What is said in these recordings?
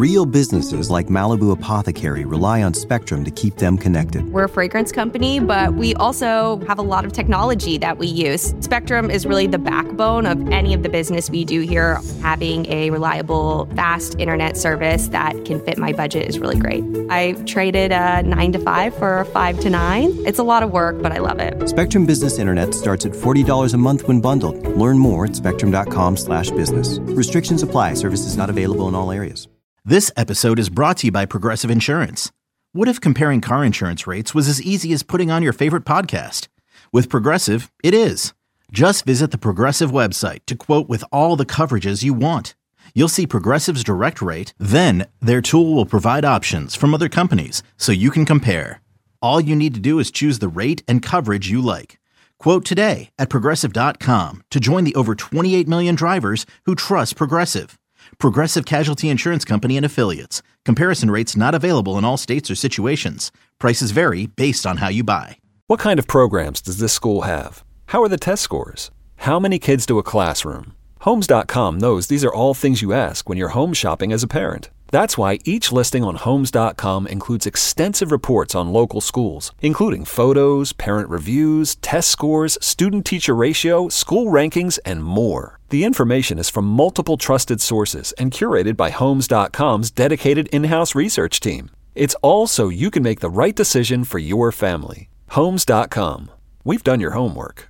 Real businesses like Malibu Apothecary rely on Spectrum to keep them connected. We're a fragrance company, but we also have a lot of technology that we use. Spectrum is really the backbone of any of the business we do here. Having a reliable, fast internet service that can fit my budget is really great. I traded a 9 to 5 for a 5 to 9. It's a lot of work, but I love it. Spectrum Business Internet starts at $40 a month when bundled. Learn more at spectrum.com/business. Restrictions apply. Services not available in all areas. This episode is brought to you by Progressive Insurance. What if comparing car insurance rates was as easy as putting on your favorite podcast? With Progressive, it is. Just visit the Progressive website to quote with all the coverages you want. You'll see Progressive's direct rate, then their tool will provide options from other companies so you can compare. All you need to do is choose the rate and coverage you like. Quote today at Progressive.com to join the over 28 million drivers who trust Progressive. Progressive Casualty Insurance Company and Affiliates. Comparison rates not available in all states or situations. Prices vary based on how you buy. What kind of programs does this school have? How are the test scores? How many kids do a classroom? Homes.com knows these are all things you ask when you're home shopping as a parent. That's why each listing on Homes.com includes extensive reports on local schools, including photos, parent reviews, test scores, student-teacher ratio, school rankings, and more. The information is from multiple trusted sources and curated by Homes.com's dedicated in-house research team. It's all so you can make the right decision for your family. Homes.com. We've done your homework.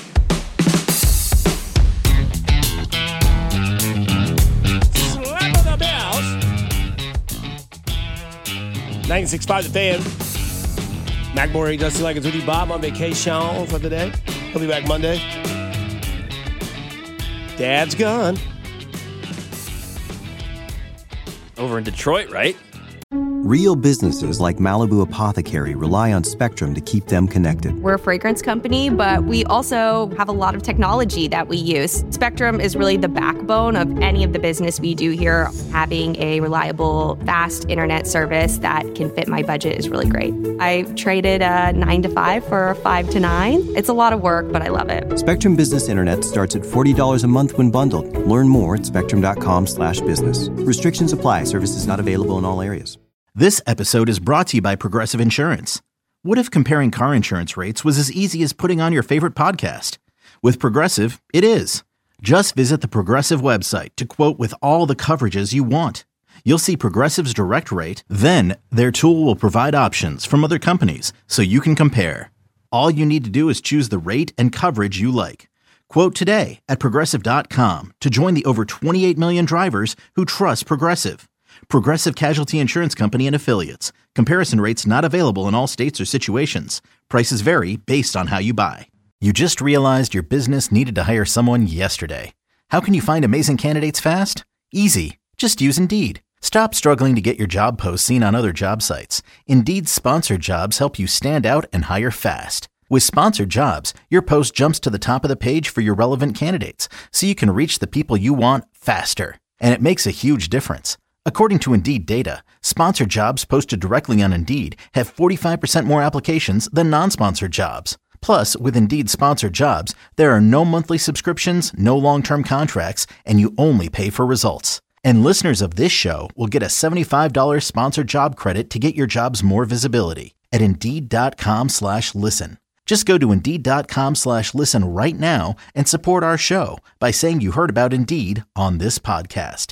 Slap of the bells. 96.5 The Fan. McMurray, Dusty Like It's with you. Bob on vacation for the day. He'll be back Monday. Dad's gone. Over in Detroit, right? Real businesses like Malibu Apothecary rely on Spectrum to keep them connected. We're a fragrance company, but we also have a lot of technology that we use. Spectrum is really the backbone of any of the business we do here. Having a reliable, fast internet service that can fit my budget is really great. I traded a 9 to 5 for a 5 to 9. It's a lot of work, but I love it. Spectrum Business Internet starts at $40 a month when bundled. Learn more at spectrum.com/business. Restrictions apply. Services not available in all areas. This episode is brought to you by Progressive Insurance. What if comparing car insurance rates was as easy as putting on your favorite podcast? With Progressive, it is. Just visit the Progressive website to quote with all the coverages you want. You'll see Progressive's direct rate, then their tool will provide options from other companies so you can compare. All you need to do is choose the rate and coverage you like. Quote today at Progressive.com to join the over 28 million drivers who trust Progressive. Progressive Casualty Insurance Company and Affiliates. Comparison rates not available in all states or situations. Prices vary based on how you buy. You just realized your business needed to hire someone yesterday. How can you find amazing candidates fast? Easy. Just use Indeed. Stop struggling to get your job posts seen on other job sites. Indeed's sponsored jobs help you stand out and hire fast. With sponsored jobs, your post jumps to the top of the page for your relevant candidates, so you can reach the people you want faster. And it makes a huge difference. According to Indeed data, sponsored jobs posted directly on Indeed have 45% more applications than non-sponsored jobs. Plus, with Indeed sponsored jobs, there are no monthly subscriptions, no long-term contracts, and you only pay for results. And listeners of this show will get a $75 sponsored job credit to get your jobs more visibility at Indeed.com/listen. Just go to Indeed.com/listen right now and support our show by saying you heard about Indeed on this podcast.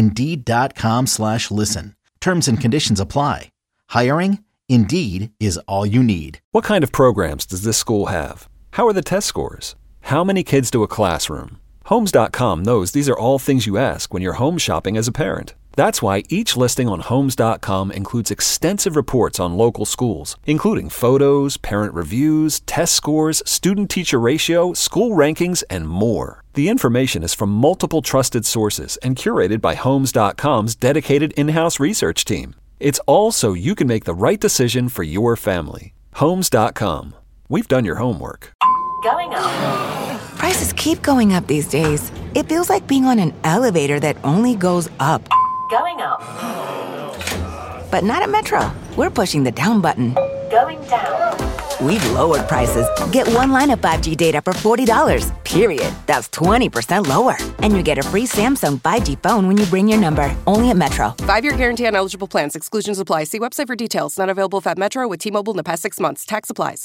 Indeed.com/listen. Terms and conditions apply. Hiring? Indeed is all you need. What kind of programs does this school have? How are the test scores? How many kids do a classroom? Homes.com knows these are all things you ask when you're home shopping as a parent. That's why each listing on Homes.com includes extensive reports on local schools, including photos, parent reviews, test scores, student-teacher ratio, school rankings, and more. The information is from multiple trusted sources and curated by Homes.com's dedicated in-house research team. It's all so you can make the right decision for your family. Homes.com. We've done your homework. Going up. Prices keep going up these days. It feels like being on an elevator that only goes up. Going up. But not at Metro. We're pushing the down button. Going down. we've lowered prices. Get one line of 5G data for $40, period. That's 20% lower. And you get a free Samsung 5G phone when you bring your number. Only at Metro. 5-year guarantee on eligible plans. Exclusions apply. See website for details. Not available at Metro with T-Mobile in the past 6 months. Tax applies.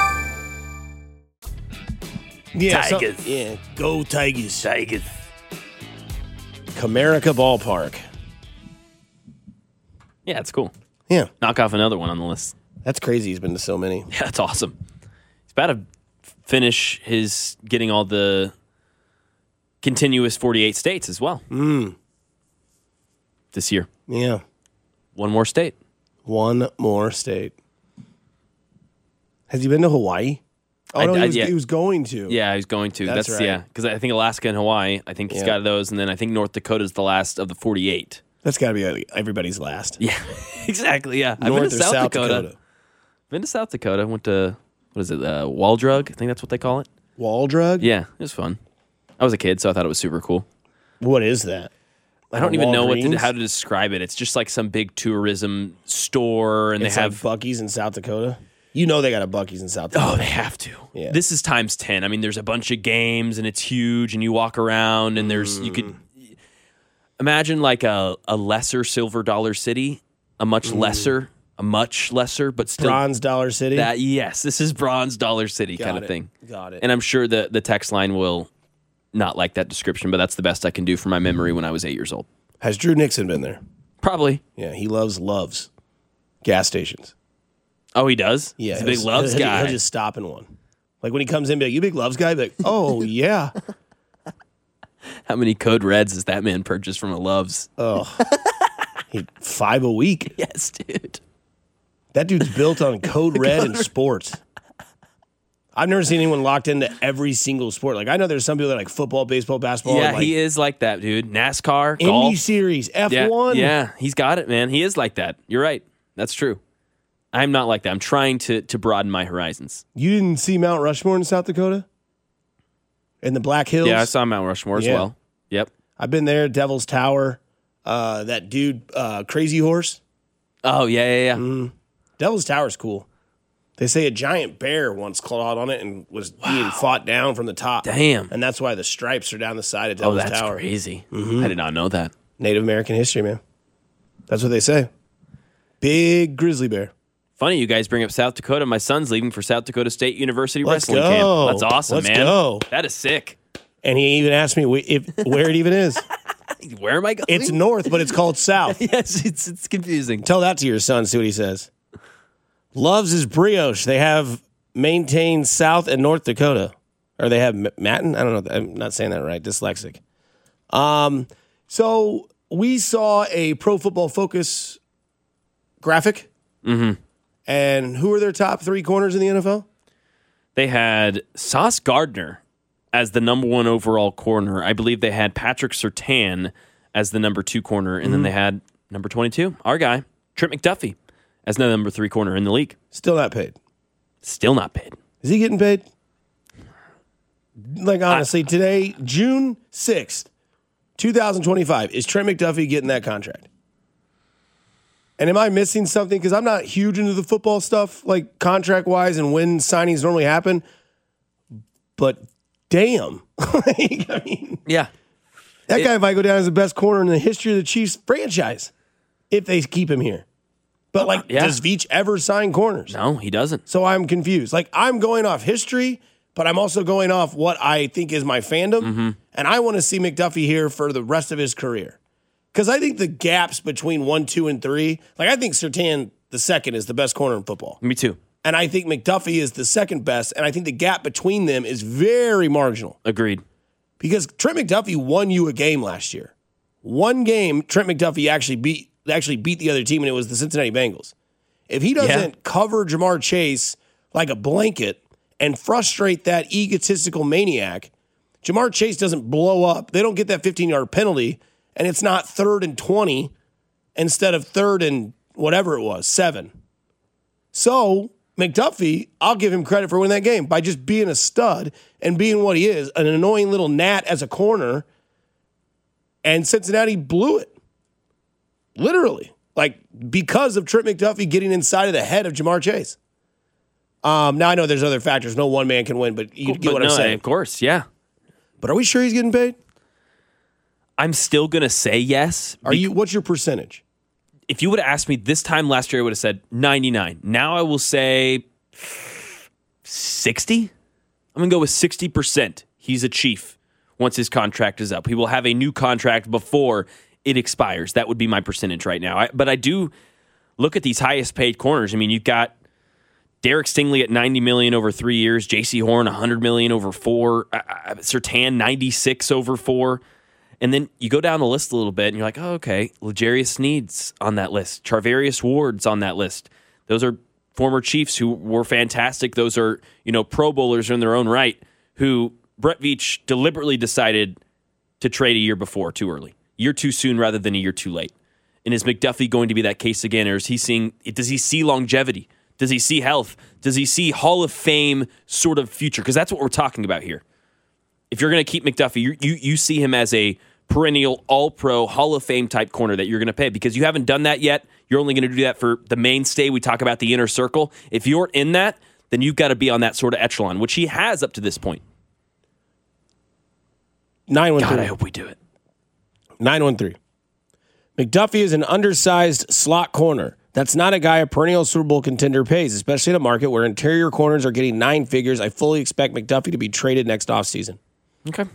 Yeah, Tigers. Go Tigers. Tigers. Comerica Ballpark. Yeah, it's cool. Yeah, Knock off another one on the list. that's crazy. He's been to so many. Yeah, that's awesome. He's about to finish his getting all the continuous 48 states as well. This year. Yeah, One more state. one more state. Has he been to Hawaii? Oh, no, he was going to. Yeah, he's going to. That's right. Yeah, because I think Alaska and Hawaii, I think he's got those, and then I think North Dakota's the last of the 48. That's got to be everybody's last. Yeah, exactly, yeah. I've North been to or South Dakota. Been to South Dakota. Went to, what is it, Waldrug? I think that's what they call it. Waldrug? Yeah, it was fun. I was a kid, so I thought it was super cool. What is that? I don't even know how to describe it. It's just like some big tourism store, and It's they have like Buc-ee's in South Dakota. You know they got a Buc-ee's in South Dakota. Oh, they have to. Yeah. This is times 10. I mean, there's a bunch of games, and it's huge, and you walk around, and you could imagine like a lesser Silver Dollar City, a much lesser, but still Bronze Dollar City. Yes, this is Bronze Dollar City kind of thing. Got it. And I'm sure the text line will not like that description, but that's the best I can do for my memory when I was 8 years old. Has Drew Nixon been there? Probably. Yeah, he loves gas stations. Oh, he does? Yeah, He's a big Loves guy. He'll just stop in one. Like when he comes in, be like, "You big Loves guy?" Be like, "Oh yeah." How many Code Reds has that man purchased from a Loves? Oh, 5 a week. Yes, dude. That dude's built on Code Red and sports. I've never seen anyone locked into every single sport. Like I know there's some people that like football, baseball, basketball. Yeah, and like he is like that, dude. NASCAR, Indy golf. Series, F1. Yeah, he's got it, man. He is like that. You're right. That's true. I'm not like that. I'm trying to broaden my horizons. You didn't see Mount Rushmore in South Dakota? In the Black Hills? Yeah, I saw Mount Rushmore as well. Yep. I've been there, Devil's Tower. That dude, Crazy Horse. Oh, yeah. Devil's Tower's cool. They say a giant bear once clawed on it and was being fought down from the top. Damn. And that's why the stripes are down the side of Devil's Oh, that's Tower. crazy. I did not know that. Native American history, man. That's what they say. Big grizzly bear. Funny you guys bring up South Dakota. My son's leaving for South Dakota State University Let's wrestling go. camp. That's awesome, Let's man. go. That is sick. And he even asked me where it even is. Where am I going? It's north, but it's called south. Yes, it's confusing. Tell that to your son, see what he says. Loves his brioche. They have maintained South and North Dakota. Or they have Matin? I don't know. I'm not saying that right. Dyslexic. So we saw a Pro Football Focus graphic. Mm-hmm. And who are their top 3 corners in the NFL? They had Sauce Gardner as the number 1 overall corner. I believe they had Patrick Surtain as the number 2 corner. And then they had number 22, our guy, Trent McDuffie, as the number 3 corner in the league. Still not paid. Still not paid. Is he getting paid? Like, honestly, today, June 6th, 2025, is Trent McDuffie getting that contract? And am I missing something? Because I'm not huge into the football stuff, like contract-wise and when signings normally happen. But damn. I mean, Yeah. that guy might go down as the best corner in the history of the Chiefs franchise if they keep him here. But, like, does Veach ever sign corners? No, he doesn't. So I'm confused. Like, I'm going off history, but I'm also going off what I think is my fandom. And I want to see McDuffie here for the rest of his career. Because I think the gaps between 1, 2, and 3, like I think Surtain the second is the best corner in football. Me too. And I think McDuffie is the second best. And I think the gap between them is very marginal. Agreed. Because Trent McDuffie won you a game last year. One game, Trent McDuffie actually beat the other team, and it was the Cincinnati Bengals. If he doesn't cover Jamar Chase like a blanket and frustrate that egotistical maniac, Jamar Chase doesn't blow up. They don't get that 15-yard penalty, and it's not 3rd and 20 instead of 3rd and whatever it was, 7. So McDuffie, I'll give him credit for winning that game by just being a stud and being what he is, an annoying little gnat as a corner, and Cincinnati blew it. Literally. Like, because of Trent McDuffie getting inside of the head of Jamar Chase. Now I know there's other factors. No one man can win, but you get what I'm saying. Of course, yeah. But are we sure he's getting paid? I'm still going to say yes. What's your percentage? If you would have asked me this time last year, I would have said 99. Now I will say 60. I'm going to go with 60%. He's a Chief once his contract is up. He will have a new contract before it expires. That would be my percentage right now. But I do look at these highest paid corners. I mean, you've got Derek Stingley at $90 million over 3 years, J.C. Horn $100 million over 4, Surtain $96 over 4. And then you go down the list a little bit, and you're like, oh, okay, L'Jarius Sneed's on that list. Charvarius Ward's on that list. Those are former Chiefs who were fantastic. Those are, Pro Bowlers in their own right, who Brett Veach deliberately decided to trade a year before, too early. Year too soon rather than a year too late. And is McDuffie going to be that case again, or does he see longevity? Does he see health? Does he see Hall of Fame sort of future? Because that's what we're talking about here. If you're going to keep McDuffie, you see him as a perennial All-Pro Hall of Fame type corner that you're going to pay, because you haven't done that yet. You're only going to do that for the mainstay. We talk about the inner circle. If you're in that, then you've got to be on that sort of echelon, which he has up to this point. 913. God, I hope we do it. 913. McDuffie is an undersized slot corner. That's not a guy a perennial Super Bowl contender pays, especially in a market where interior corners are getting 9 figures. I fully expect McDuffie to be traded next offseason. Okay.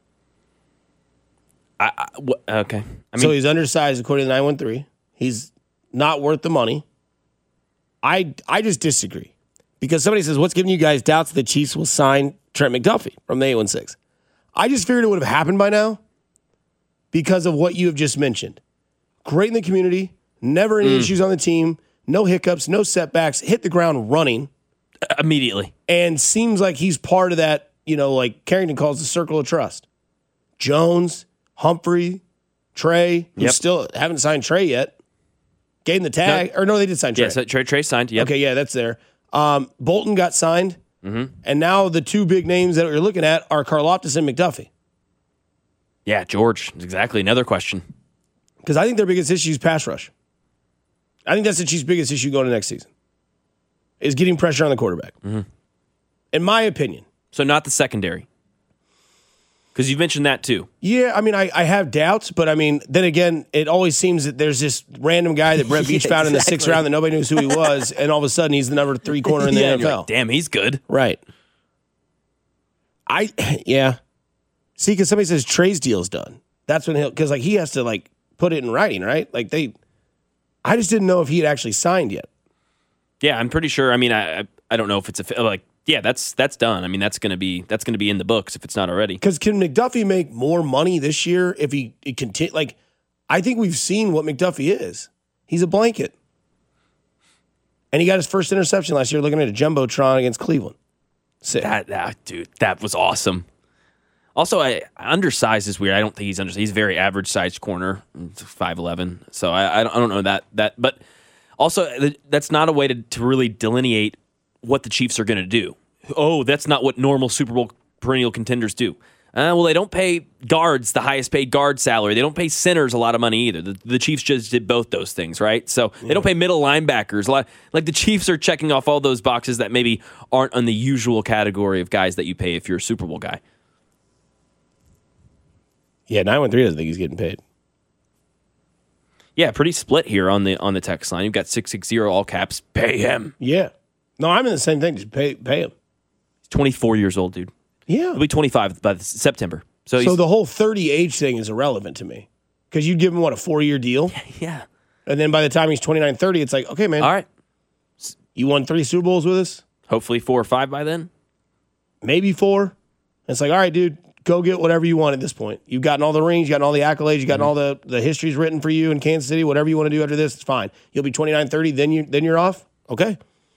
Okay. So he's undersized according to 913. He's not worth the money. I just disagree. Because somebody says, what's giving you guys doubts that the Chiefs will sign Trent McDuffie from the 816? I just figured it would have happened by now because of what you have just mentioned. Great in the community, never any issues on the team, no hiccups, no setbacks, hit the ground running. Immediately. And seems like he's part of that, like Carrington calls the circle of trust. Jones, Humphrey, Trey, who still haven't signed Trey yet. Gave him the tag. Or no, they did sign Trey. Yeah, so Trey signed. Yep. Okay, yeah, that's there. Bolton got signed. Mm-hmm. And now the two big names that we're looking at are Karlaftis and McDuffie. Yeah, George. Exactly. Another question. Because I think their biggest issue is pass rush. I think that's the Chiefs' biggest issue going to next season, is getting pressure on the quarterback. Mm-hmm. In my opinion. So not the secondary. Because you mentioned that too. Yeah, I mean, I have doubts, but I mean, then again, it always seems that there's this random guy that Brett Veach found in the 6th round that nobody knows who he was, and all of a sudden he's the number 3 corner in the NFL. Like, damn, he's good. Right. See, because somebody says Trey's deal's done. That's when because he has to put it in writing, right? I just didn't know if he had actually signed yet. Yeah, I'm pretty sure. I mean, I don't know if it's that's done. I mean, that's gonna be in the books if it's not already. Because can McDuffie make more money this year if he continue? I think we've seen what McDuffie is. He's a blanket, and he got his first interception last year, looking at a jumbotron against Cleveland. Sick. Dude, that was awesome. Also, undersized is weird. I don't think he's undersized. He's a very average sized corner, 5'11". So I don't know that. But also, that's not a way to really delineate what the Chiefs are going to do. Oh, that's not what normal Super Bowl perennial contenders do. Well, they don't pay guards the highest paid guard salary. They don't pay centers a lot of money either. The Chiefs just did both those things, right? So they don't pay middle linebackers. The Chiefs are checking off all those boxes that maybe aren't on the usual category of guys that you pay if you're a Super Bowl guy. Yeah, 913 doesn't think he's getting paid. Yeah, pretty split here on the text line. You've got 660 all caps. Pay him. Yeah. No, I'm in the same thing. Just pay him. He's 24 years old, dude. Yeah. He'll be 25 by September. So the whole 30 age thing is irrelevant to me. Because you'd give him, a 4-year deal? Yeah. And then by the time he's 29, 30, it's like, okay, man. All right. You won 3 Super Bowls with us? Hopefully 4 or 5 by then. Maybe 4. And it's like, all right, dude, go get whatever you want at this point. You've gotten all the rings, you've gotten all the accolades, you've gotten all the histories written for you in Kansas City. Whatever you want to do after this, it's fine. You'll be 29, 30, then you're off? Okay.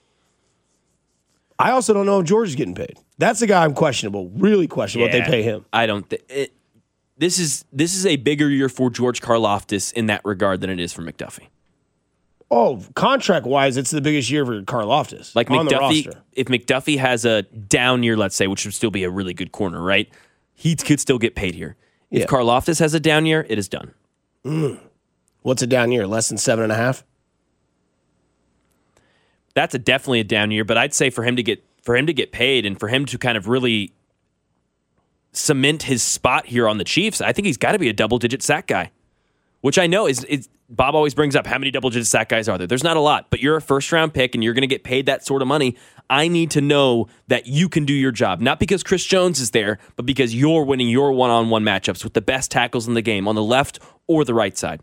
I also don't know if George is getting paid. That's the guy I'm questionable, really questionable what they pay him. I don't this is a bigger year for George Karlaftis in that regard than it is for McDuffie. Oh, contract-wise, it's the biggest year for Karlaftis on the roster. If McDuffie has a down year, let's say, which would still be a really good corner, right? He could still get paid here. Yeah. If Karlaftis has a down year, it is done. What's a down year? Less than 7.5? that's definitely a down year. But I'd say for him to get paid and for him to kind of really cement his spot here on the Chiefs, I think he's got to be a double-digit sack guy, which I know is Bob always brings up how many double-digit sack guys are there. There's not a lot, but you're a first-round pick and you're going to get paid that sort of money. I need to know that you can do your job, not because Chris Jones is there, but because you're winning your one-on-one matchups with the best tackles in the game on the left or the right side.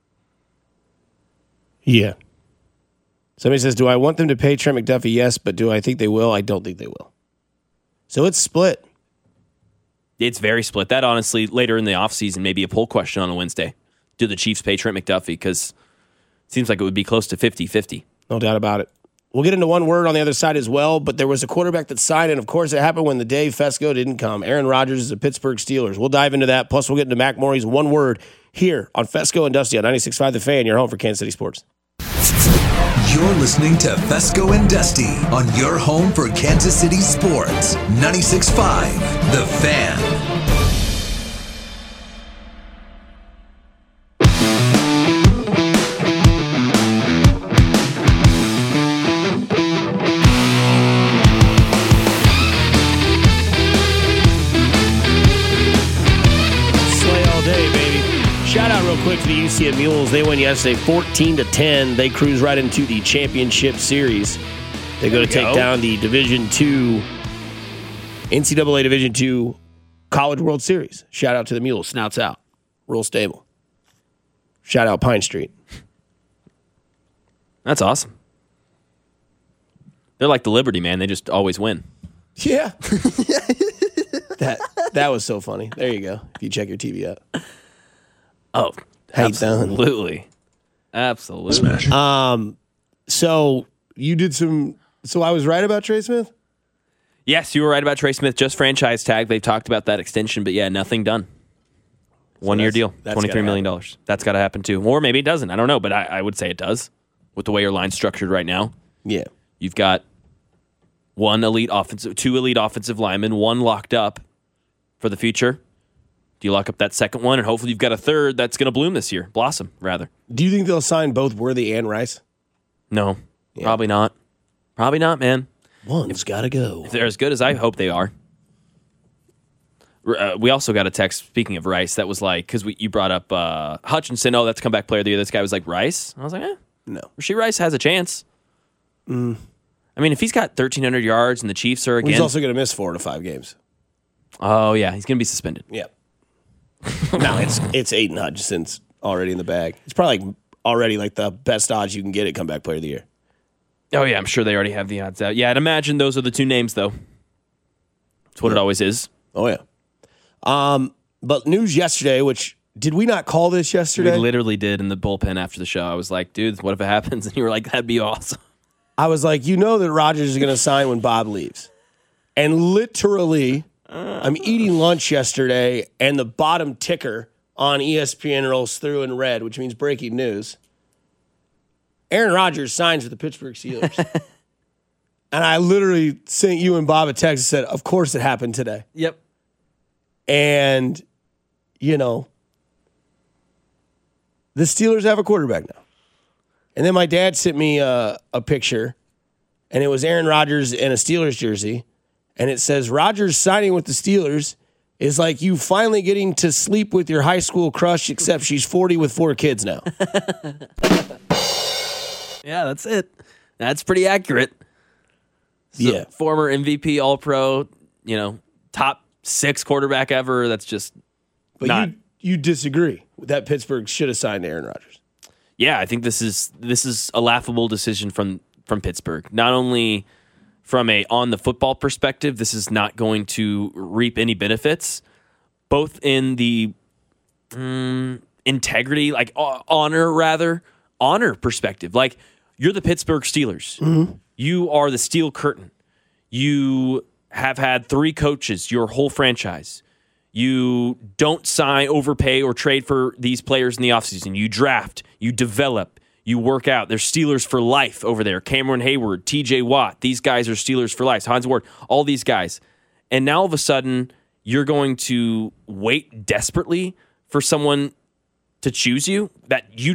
Yeah. Somebody says, do I want them to pay Trent McDuffie? Yes, but do I think they will? I don't think they will. So it's split. It's very split. That honestly, later in the offseason, maybe a poll question on a Wednesday. Do the Chiefs pay Trent McDuffie? Because it seems like it would be close to 50-50. No doubt about it. We'll get into one word on the other side as well, but there was a quarterback that signed, and of course it happened when the day Fesco didn't come. Aaron Rodgers is the Pittsburgh Steelers. We'll dive into that, plus we'll get into Mac Morey's one word here on Fesco and Dusty on 96.5 The Fan, your home for Kansas City sports. You're listening to Fesco and Dusty on your home for Kansas City sports. 96.5 The Fan. Quick for the UCF Mules. They win yesterday 14-10. They cruise right into the championship series. They go to take down the Division II, NCAA Division II College World Series. Shout out to the Mules. Snouts out. Real stable. Shout out Pine Street. That's awesome. They're like the Liberty, man. They just always win. Yeah. That was so funny. There you go. If you check your TV out. Oh, absolutely. Absolutely. Smash. So you did some. So I was right about Trey Smith? Yes, you were right about Trey Smith. Just franchise tag. They've talked about that extension, but yeah, nothing done. 1 year deal, $23 million. That's got to happen too. Or maybe it doesn't. I don't know, but I would say it does with the way your line's structured right now. Yeah. You've got two elite offensive linemen, one locked up for the future. Do you lock up that second one, and hopefully you've got a third that's going to bloom this year? Blossom, rather. Do you think they'll sign both Worthy and Rice? No, probably not. Probably not, man. One's got to go. If they're as good as I hope they are. We also got a text, speaking of Rice, that was like, because you brought up Hutchinson. Oh, that's comeback player of the year. This guy was like, Rice? I was like, no. Rasheed Rice has a chance. I mean, if he's got 1,300 yards and the Chiefs are again. He's also going to miss 4 to 5 games. Oh, yeah. He's going to be suspended. Yeah. No, it's Aiden Hutchinson's already in the bag. It's probably already like the best odds you can get at comeback player of the year. Oh, yeah. I'm sure they already have the odds out. Yeah, I'd imagine those are the two names, though. That's what it always is. Oh, yeah. But news yesterday, which, did we not call this yesterday? We literally did in the bullpen after the show. I was like, dude, what if it happens? And you were like, that'd be awesome. I was like, you know that Rodgers is going to sign when Bob leaves. And literally, I'm eating lunch yesterday, and the bottom ticker on ESPN rolls through in red, which means breaking news. Aaron Rodgers signs with the Pittsburgh Steelers. And I literally sent you and Bob a text and said, of course it happened today. Yep. And, you know, the Steelers have a quarterback now. And then my dad sent me a picture, and it was Aaron Rodgers in a Steelers jersey. And it says, Rodgers signing with the Steelers is like you finally getting to sleep with your high school crush, except she's 40 with 4 kids now. Yeah, that's it. That's pretty accurate. So yeah. Former MVP, All-Pro, top 6 quarterback ever. That's just not. You disagree that Pittsburgh should have signed Aaron Rodgers. Yeah, I think this is a laughable decision from Pittsburgh. Not only from a on the football perspective, this is not going to reap any benefits, both in the integrity, like honor perspective. Like, you're the Pittsburgh Steelers. Mm-hmm. You are the Steel Curtain. You have had 3 coaches your whole franchise. You don't sign, overpay, or trade for these players in the offseason. You draft, you develop, you work out. They're Steelers for life over there. Cameron Hayward, TJ Watt, these guys are Steelers for life. Hans Ward, all these guys. And now all of a sudden, you're going to wait desperately for someone to choose you that you don't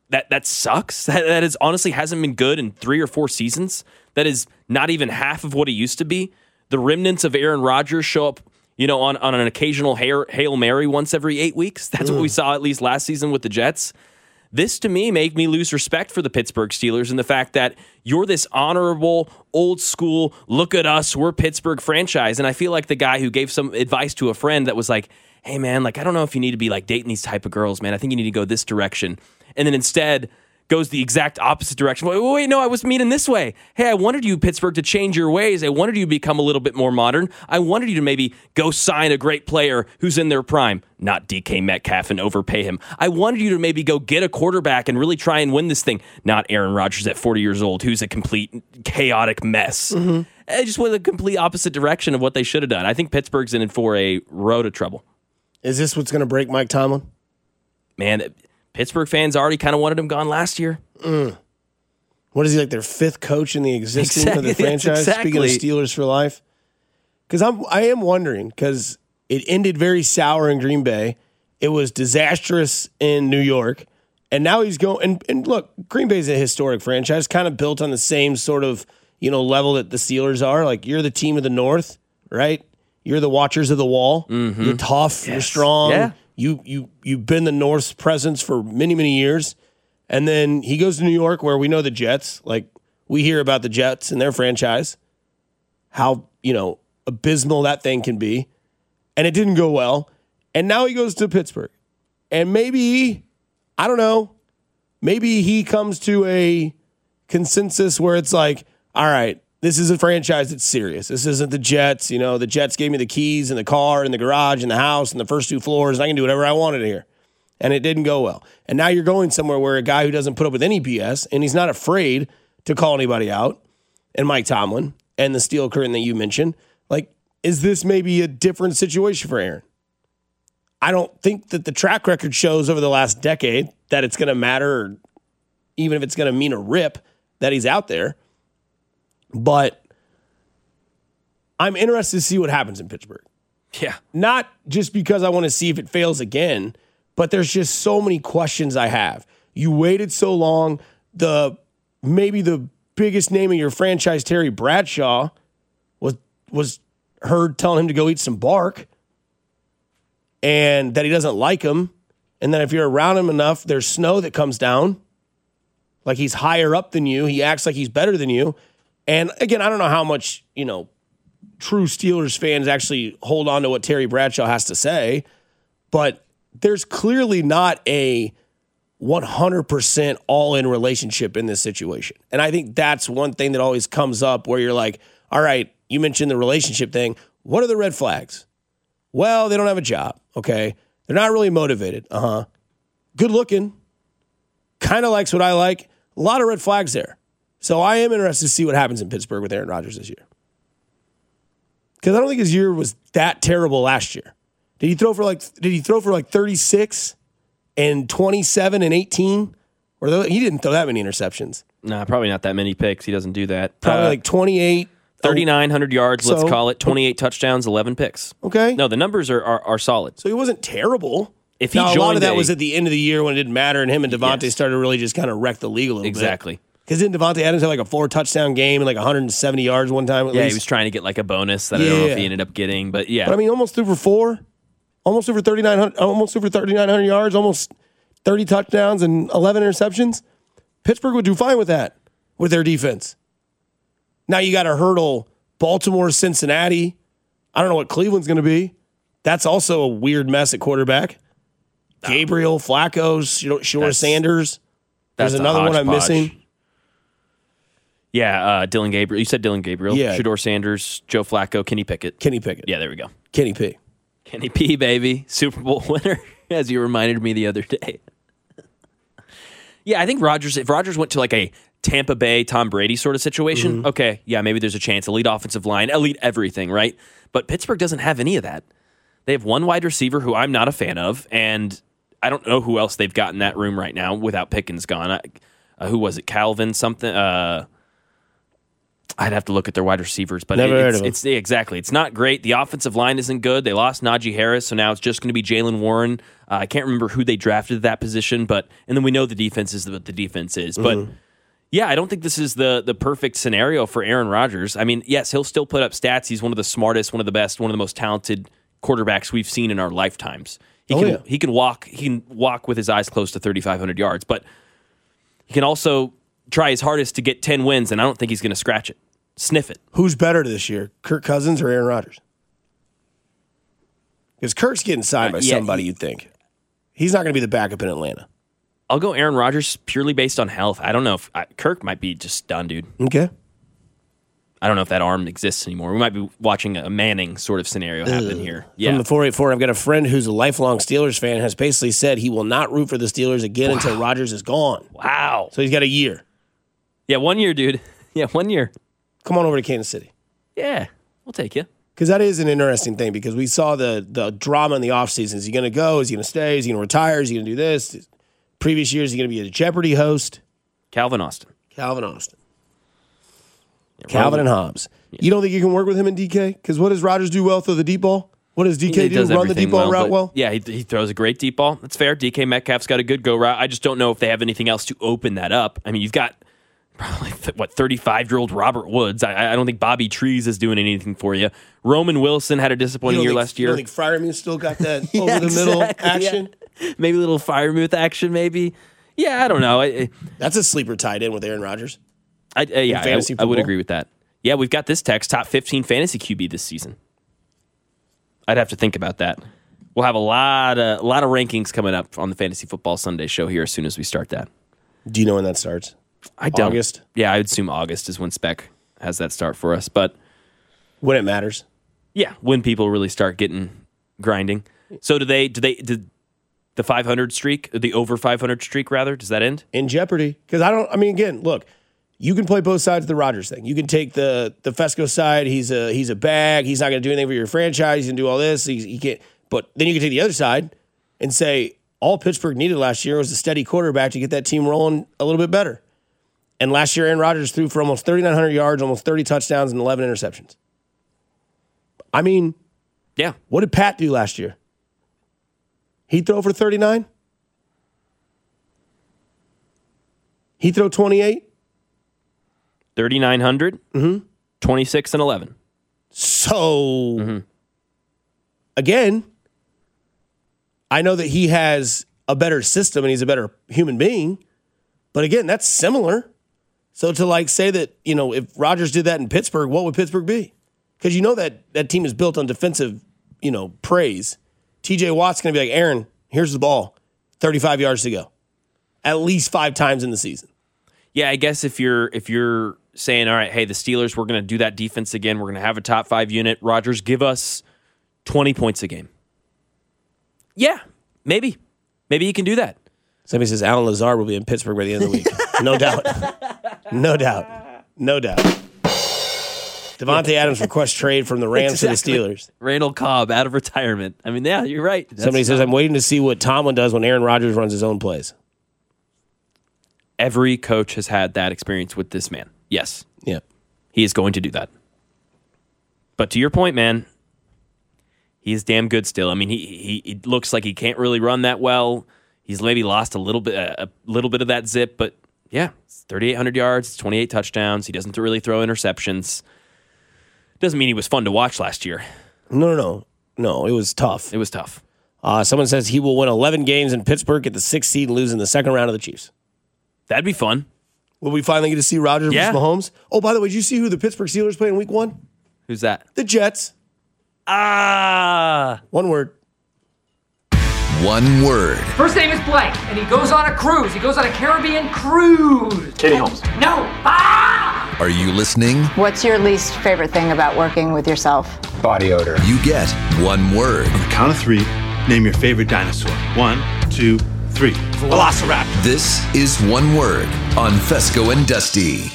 that sucks. That is honestly hasn't been good in 3 or 4 seasons. That is not even half of what he used to be. The remnants of Aaron Rodgers show up, on an occasional Hail Mary once every 8 weeks. That's what we saw at least last season with the Jets. This, to me, made me lose respect for the Pittsburgh Steelers and the fact that you're this honorable, old school, look at us, we're Pittsburgh franchise. And I feel like the guy who gave some advice to a friend that was like, hey, man, I don't know if you need to be dating these type of girls, man. I think you need to go this direction. And then instead goes the exact opposite direction. Wait, no, I was meaning this way. Hey, I wanted you, Pittsburgh, to change your ways. I wanted you to become a little bit more modern. I wanted you to maybe go sign a great player who's in their prime, not DK Metcalf, and overpay him. I wanted you to maybe go get a quarterback and really try and win this thing, not Aaron Rodgers at 40 years old, who's a complete chaotic mess. I just went the complete opposite direction of what they should have done. I think Pittsburgh's in for a road of trouble. Is this what's going to break Mike Tomlin? Man, Pittsburgh fans already kind of wanted him gone last year. What is he, their 5th coach in the existence of the franchise? Exactly. Speaking of Steelers for life. Because I am wondering, because it ended very sour in Green Bay. It was disastrous in New York. And now he's going, and look, Green Bay's a historic franchise, kind of built on the same sort of, level that the Steelers are. You're the team of the North, right? You're the watchers of the wall. You're tough. You're strong. Yeah. You've been the North's presence for many, many years. And then he goes to New York where we know the Jets. We hear about the Jets and their franchise, how, abysmal that thing can be. And it didn't go well. And now he goes to Pittsburgh. And maybe, I don't know, maybe he comes to a consensus where it's all right, this is a franchise that's serious. This isn't the Jets. The Jets gave me the keys and the car and the garage and the house and the first 2 floors, and I can do whatever I wanted here. And it didn't go well. And now you're going somewhere where a guy who doesn't put up with any BS, and he's not afraid to call anybody out, and Mike Tomlin and the steel curtain that you mentioned, is this maybe a different situation for Aaron? I don't think that the track record shows over the last decade that it's going to matter, or even if it's going to mean a rip, that he's out there. But I'm interested to see what happens in Pittsburgh. Yeah. Not just because I want to see if it fails again, but there's just so many questions I have. You waited so long. Maybe the biggest name in your franchise, Terry Bradshaw, was heard telling him to go eat some bark, and that he doesn't like him. And then if you're around him enough, there's snow that comes down. He's higher up than you. He acts like he's better than you. And again, I don't know how much, true Steelers fans actually hold on to what Terry Bradshaw has to say, but there's clearly not a 100% all-in relationship in this situation. And I think that's one thing that always comes up where you're like, all right, you mentioned the relationship thing. What are the red flags? Well, they don't have a job, okay? They're not really motivated. Good looking. Kind of likes what I like. A lot of red flags there. So I am interested to see what happens in Pittsburgh with Aaron Rodgers this year. Because I don't think his year was that terrible last year. Did he throw for 36 and 27 and 18? Or he didn't throw that many interceptions. Nah, probably not that many picks. He doesn't do that. Probably 28. 3,900 yards, let's call it. 28 touchdowns, 11 picks. Okay. No, the numbers are solid. So he wasn't terrible. If he now, joined a lot of that was at the end of the year when it didn't matter, and him and Devontae started to really just kind of wreck the league a little bit. Exactly. Because didn't Devontae Adams have a 4-touchdown game and 170 yards one time at least? Yeah, he was trying to get a bonus that I don't know if he ended up getting, but yeah. But almost threw for 4, almost over 3,900 yards, almost 30 touchdowns and 11 interceptions. Pittsburgh would do fine with that, with their defense. Now you got to hurdle Baltimore, Cincinnati. I don't know what Cleveland's going to be. That's also a weird mess at quarterback. Gabriel, Flacco, Shore Sanders. There's another one I'm missing. Yeah, Dylan Gabriel. You said Dylan Gabriel. Yeah. Shedeur Sanders, Joe Flacco, Kenny Pickett. Yeah, there we go. Kenny P. Kenny P, baby. Super Bowl winner, as you reminded me the other day. Yeah, I think if Rodgers went to a Tampa Bay, Tom Brady sort of situation, okay, yeah, maybe there's a chance. Elite offensive line, elite everything, right? But Pittsburgh doesn't have any of that. They have one wide receiver who I'm not a fan of, and I don't know who else they've got in that room right now without Pickens gone. Who was it? Calvin something? I'd have to look at their wide receivers, but Never heard of him. Exactly. It's not great. The offensive line isn't good. They lost Najee Harris, so now it's just going to be Jaylen Warren I can't remember who they drafted at that position, and then we know the defense is what the defense is. But yeah, I don't think this is the perfect scenario for Aaron Rodgers. I mean, yes, he'll still put up stats. He's one of the smartest, one of the best, one of the most talented quarterbacks we've seen in our lifetimes. He can walk with his eyes closed to 3,500 yards, but he can also try his hardest to get 10 wins, and I don't think he's going to scratch it. Sniff it. Who's better this year, Kirk Cousins or Aaron Rodgers? Because Kirk's getting signed by somebody, you'd think. He's not going to be the backup in Atlanta. I'll go Aaron Rodgers purely based on health. I don't know if Kirk might be just done, dude. Okay. I don't know if that arm exists anymore. We might be watching a Manning sort of scenario happen here. Yeah. From the 484, I've got a friend who's a lifelong Steelers fan, has basically said he will not root for the Steelers again until Rodgers is gone. Wow. So he's got a year. Yeah, 1 year, dude. Yeah, 1 year. Come on over to Kansas City. Yeah, we'll take you. Because that is an interesting thing, because we saw the drama in the offseason. Is he going to go? Is he going to stay? Is he going to retire? Is he going to do this? Previous years, is he going to be a Jeopardy host? Calvin Austin. Yeah, Calvin and Hobbs. Yeah. You don't think you can work with him in DK? Because what does Rodgers do well? Throw the deep ball? What does DK do? Run the deep ball route well? Yeah, he throws a great deep ball. That's fair. DK Metcalf's got a good go route. I just don't know if they have anything else to open that up. I mean, you've got probably, 35-year-old Robert Woods. I don't think Bobby Trees is doing anything for you. Roman Wilson had a disappointing year last year. You don't think Freiermuth still got that over-the-middle action? Yeah. Maybe a little Freiermuth action, maybe. Yeah, I don't know. That's a sleeper tied in with Aaron Rodgers. I would agree with that. Yeah, we've got this text, top 15 fantasy QB this season. I'd have to think about that. We'll have a lot of rankings coming up on the Fantasy Football Sunday show here as soon as we start that. Do you know when that starts? I don't. August? Yeah, I would assume August is when Spec has that start for us. But when it matters. Yeah, when people really start getting grinding. So did the 500 streak, the over 500 streak rather, does that end? In jeopardy. Because again, look, you can play both sides of the Rodgers thing. You can take the Fesco side. He's a bag. He's not going to do anything for your franchise. He's going to do all this. He can't. But then you can take the other side and say all Pittsburgh needed last year was a steady quarterback to get that team rolling a little bit better. And last year, Aaron Rodgers threw for almost 3,900 yards, almost 30 touchdowns, and 11 interceptions. I mean, yeah. What did Pat do last year? He throw for 39? He throw 28? 3,900? 26 and 11. So, again, I know that he has a better system and he's a better human being. But again, that's similar. So to say that, if Rodgers did that in Pittsburgh, what would Pittsburgh be? Because that team is built on defensive, praise. TJ Watt's going to be like, Aaron, here's the ball. 35 yards to go. At least 5 times in the season. Yeah, I guess if you're saying, all right, hey, the Steelers, we're going to do that defense again. We're going to have a top 5 unit. Rodgers, give us 20 points a game. Yeah, maybe. Maybe he can do that. Somebody says Alan Lazard will be in Pittsburgh by the end of the week. No doubt. No doubt. Devontae Adams requests trade from the Rams to the Steelers. Randall Cobb out of retirement. I mean, yeah, you're right. Somebody says, I'm waiting to see what Tomlin does when Aaron Rodgers runs his own plays. Every coach has had that experience with this man. Yes. Yeah. He is going to do that. But to your point, man, he is damn good still. I mean, he looks like he can't really run that well. He's maybe lost a little bit of that zip, but yeah, 3,800 yards, 28 touchdowns. He doesn't really throw interceptions. Doesn't mean he was fun to watch last year. No, it was tough. It was tough. Someone says he will win 11 games in Pittsburgh, get the 6th seed, and lose in the second round of the Chiefs. That'd be fun. Will we finally get to see Rodgers versus Mahomes? Oh, by the way, did you see who the Pittsburgh Steelers play in week 1? Who's that? The Jets. One word. One word. First name is blank, and he goes on a cruise. He goes on a Caribbean cruise. Katie Holmes. No. Are you listening? What's your least favorite thing about working with yourself? Body odor. You get one word. On the count of 3, name your favorite dinosaur. 1, 2, 3. Velociraptor. This is One Word on Fesco and Dusty.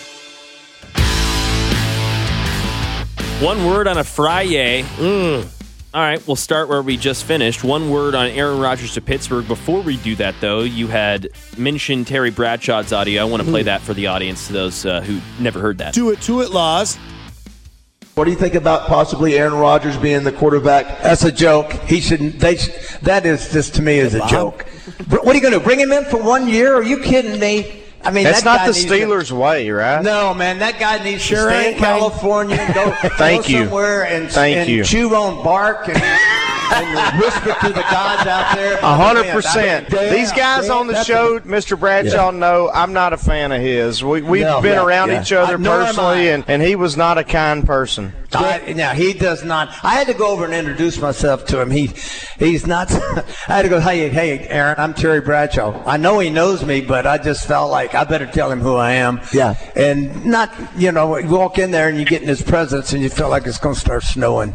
One word on a Friday. All right, we'll start where we just finished. One word on Aaron Rodgers to Pittsburgh. Before we do that, though, you had mentioned Terry Bradshaw's audio. I want to play that for the audience, to those who never heard that. Do it, Laws. What do you think about possibly Aaron Rodgers being the quarterback? That's a joke. He shouldn't. That is just, to me, is a joke. What are you going to bring him in for 1 year? Are you kidding me? I mean, that's not the Steelers' way, right? No, man, that guy needs to stay in California and go somewhere and chew on bark and whisper to the gods out there. 100%. These guys on the show, Mr. Bradshaw, know I'm not a fan of his. We've been around each other personally, and he was not a kind person. Now, he does not. I had to go over and introduce myself to him. He's not. I had to go, hey, Aaron, I'm Terry Bradshaw. I know he knows me, but I just felt like I better tell him who I am. Yeah. And not, you walk in there and you get in his presence and you feel like it's going to start snowing.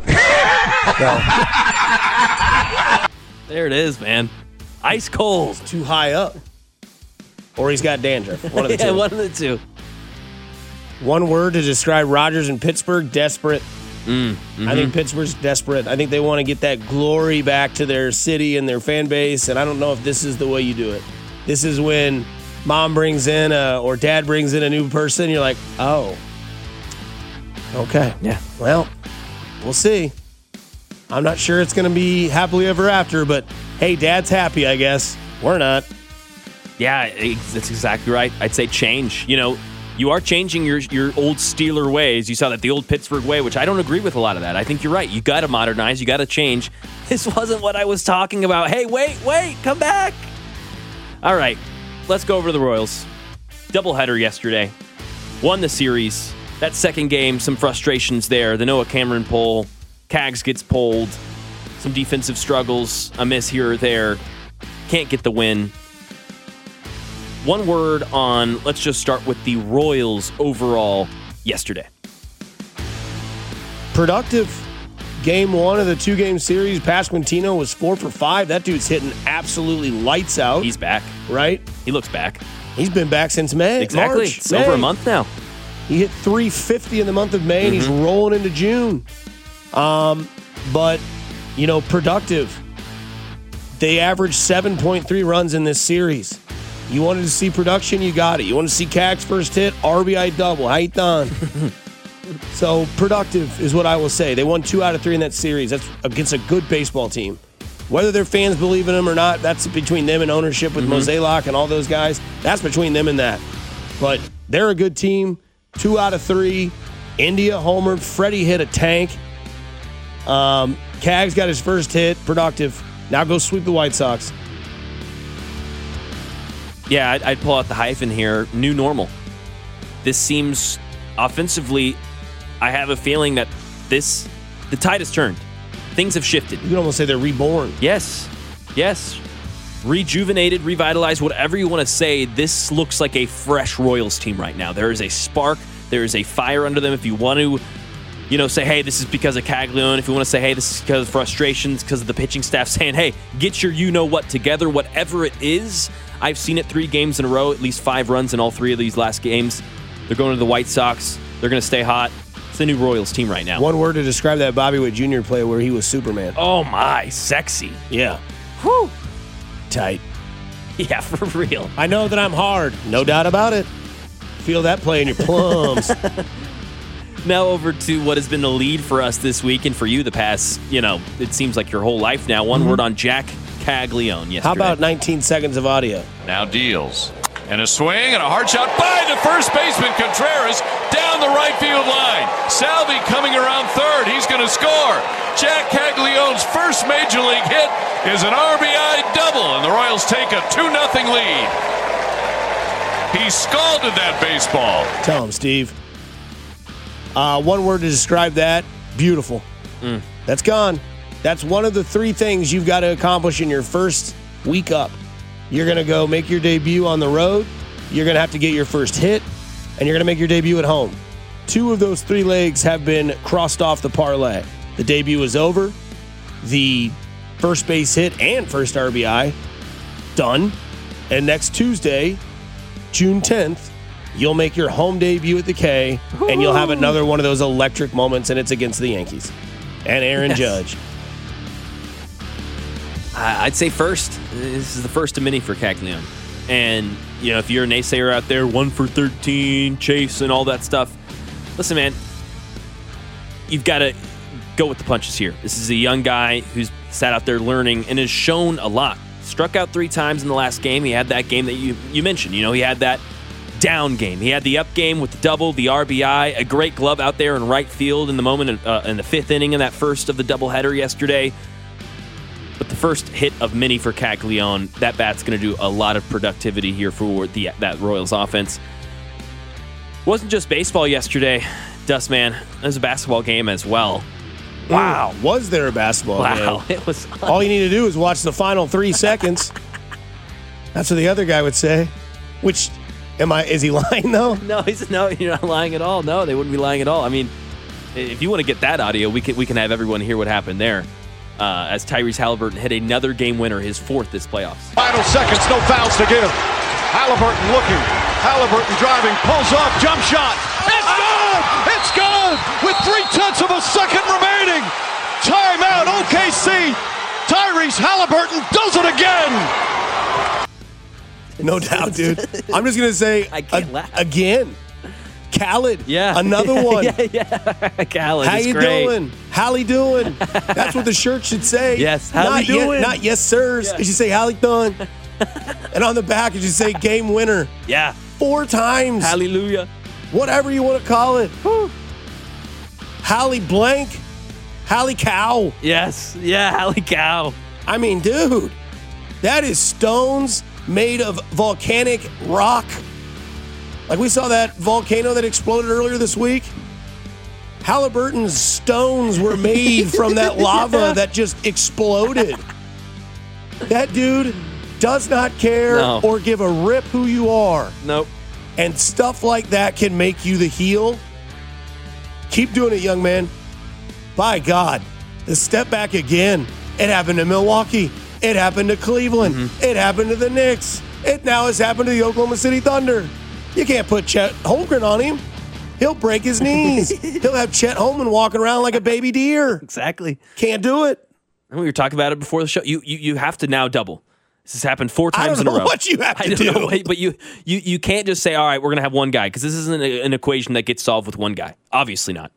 There it is, man. Ice cold. Too high up. Or he's got dandruff. One of the two. One of the two. One word to describe Rodgers in Pittsburgh: desperate. I think Pittsburgh's desperate. I think they want to get that glory back to their city and their fan base, and I don't know if this is the way you do it. This is when mom brings in or dad brings in a new person, you're like, oh, okay. Yeah. Well, we'll see. I'm not sure it's going to be happily ever after, but hey, dad's happy, I guess. We're not. Yeah, that's exactly right. I'd say change. You are changing your old Steeler ways. You saw that the old Pittsburgh way, which I don't agree with a lot of that. I think you're right. You got to modernize. You got to change. This wasn't what I was talking about. Hey, wait, come back. All right, let's go over to the Royals. Doubleheader yesterday. Won the series. That second game, some frustrations there. The Noah Cameron pull. Cags gets pulled. Some defensive struggles. A miss here or there. Can't get the win. One word on, let's just start with the Royals overall yesterday. Productive. Game one of the 2-game series, Pasquantino was 4 for 5. That dude's hitting absolutely lights out. He's back. Right? He looks back. He's been back since May. Exactly. March, it's over a month now. He hit 350 in the month of May, and he's rolling into June. But, productive. They averaged 7.3 runs in this series. You wanted to see production, you got it. You want to see Cag's first hit, RBI double. How you done? So productive is what I will say. They won 2 out of 3 in that series. That's against a good baseball team. Whether their fans believe in them or not, that's between them and ownership with Mozeliak and all those guys. That's between them and that. But they're a good team. 2 out of 3. India homered. Freddie hit a tank. Cag's got his first hit. Productive. Now go sweep the White Sox. Yeah, I'd pull out the hyphen here. New normal. This seems offensively, I have a feeling that the tide has turned. Things have shifted. You can almost say they're reborn. Yes. Rejuvenated, revitalized, whatever you want to say. This looks like a fresh Royals team right now. There is a spark. There is a fire under them. If you want to, say, hey, this is because of Caglione. If you want to say, hey, this is because of frustrations, because of the pitching staff saying, hey, get your you-know-what together, whatever it is. I've seen it 3 games in a row, at least 5 runs in all 3 of these last games. They're going to the White Sox. They're going to stay hot. It's the new Royals team right now. One word to describe that Bobby Witt Jr. play where he was Superman. Oh, my. Sexy. Yeah. Whew. Tight. Yeah, for real. I know that I'm hard. No doubt about it. Feel that play in your plums. Now over to what has been the lead for us this week and for you the past, it seems like your whole life now. One word on Jack Caglione yesterday. How about 19 seconds of audio? Now deals. And a swing and a hard shot by the first baseman, Contreras, down the right field line. Salvi coming around third. He's going to score. Jack Caglione's first major league hit is an RBI double, and the Royals take a 2-0 lead. He scalded that baseball. Tell him, Steve. One word to describe that, beautiful. That's gone. That's one of the 3 things you've got to accomplish in your first week up. You're going to go make your debut on the road. You're going to have to get your first hit, and you're going to make your debut at home. 2 of those 3 legs have been crossed off the parlay. The debut is over. The first base hit and first RBI, done. And next Tuesday, June 10th, you'll make your home debut at the K, and you'll have another one of those electric moments, and it's against the Yankees and Aaron Judge. I'd say first. This is the first of many for Caglione. And, if you're a naysayer out there, 1 for 13, Chase, and all that stuff, listen, man, you've got to go with the punches here. This is a young guy who's sat out there learning and has shown a lot. Struck out 3 times in the last game. He had that game that you mentioned. He had that down game. He had the up game with the double, the RBI, a great glove out there in right field in the moment in the 5th inning in that first of the doubleheader yesterday. But the first hit of many for Caglione, that bat's going to do a lot of productivity here for that Royals offense. Wasn't just baseball yesterday, Dustman. It was a basketball game as well. Wow. Was there a basketball game? Wow. It was. All you need to do is watch the final 3 seconds. That's what the other guy would say. Which, is he lying though? No, you're not lying at all. No, they wouldn't be lying at all. I mean, if you want to get that audio, we can have everyone hear what happened there. As Tyrese Halliburton hit another game winner, his 4th this playoffs. Final seconds, no fouls to give. Halliburton looking. Halliburton driving, pulls up, jump shot. It's good! It's good! With 0.3 of a second remaining. Timeout, OKC. Tyrese Halliburton does it again. No doubt, dude. I'm just going to say, I can't laugh. Again. Khaled, yeah, another one. yeah. Khaled, how you great. doing? Hallie doing? That's what the shirt should say. Yes, Hallie doing? Not yes, sirs. Yeah. It should say Hallie done. And on the back, it should say game winner. Yeah. 4 times. Hallelujah. Whatever you want to call it. Hallie blank. Hallie cow. Yes. Yeah, Hallie cow. I mean, dude, that is stones made of volcanic rock. Like we saw that volcano that exploded earlier this week. Halliburton's stones were made from that lava that just exploded. That dude does not care or give a rip who you are. Nope. And stuff like that can make you the heel. Keep doing it, young man. By God, the step back again. It happened to Milwaukee. It happened to Cleveland. Mm-hmm. It happened to the Knicks. It now has happened to the Oklahoma City Thunder. You can't put Chet Holmgren on him. He'll break his knees. He'll have Chet Holmgren walking around like a baby deer. Exactly. Can't do it. And we were talking about it before the show. You have to now double. This has happened 4 times in a row. I don't know what you have to do. Know, but you can't just say, all right, we're going to have one guy, because this isn't an equation that gets solved with one guy. Obviously not.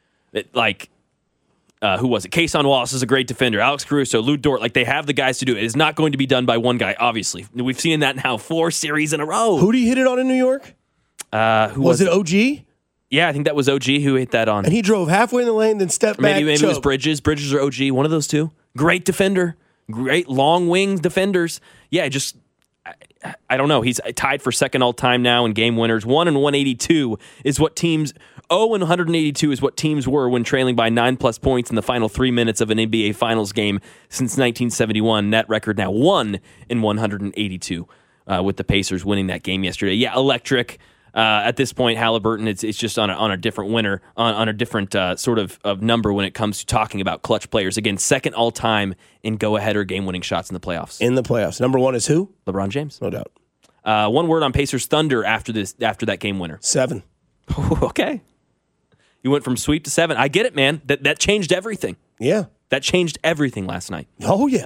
Who was it? Kason Wallace is a great defender. Alex Caruso, Lou Dort, they have the guys to do it. It is not going to be done by one guy, obviously. We've seen that now 4 series in a row. Who did he hit it on in New York? Who was it? OG? Yeah, I think that was OG who hit that on. And he drove halfway in the lane, then stepped back. Maybe it was Bridges. Bridges or OG, one of those two. Great defender. Great long wing defenders. Yeah, just, I don't know. He's tied for second all time now in game winners. 1-182 is what teams, 0-182 is what teams were when trailing by 9+ points in the final 3 minutes of an NBA Finals game since 1971. That record now 1-182 with the Pacers winning that game yesterday. Yeah, electric. At this point, Halliburton, it's just on a different winner, on a different sort of number when it comes to talking about clutch players. Again, second all time in go-ahead or game-winning shots in the playoffs. In the playoffs. Number 1 is who? LeBron James. No doubt. One word on Pacers Thunder after that game winner. 7. Okay. You went from sweep to 7. I get it, man. That changed everything. Yeah. That changed everything last night. Oh, yeah.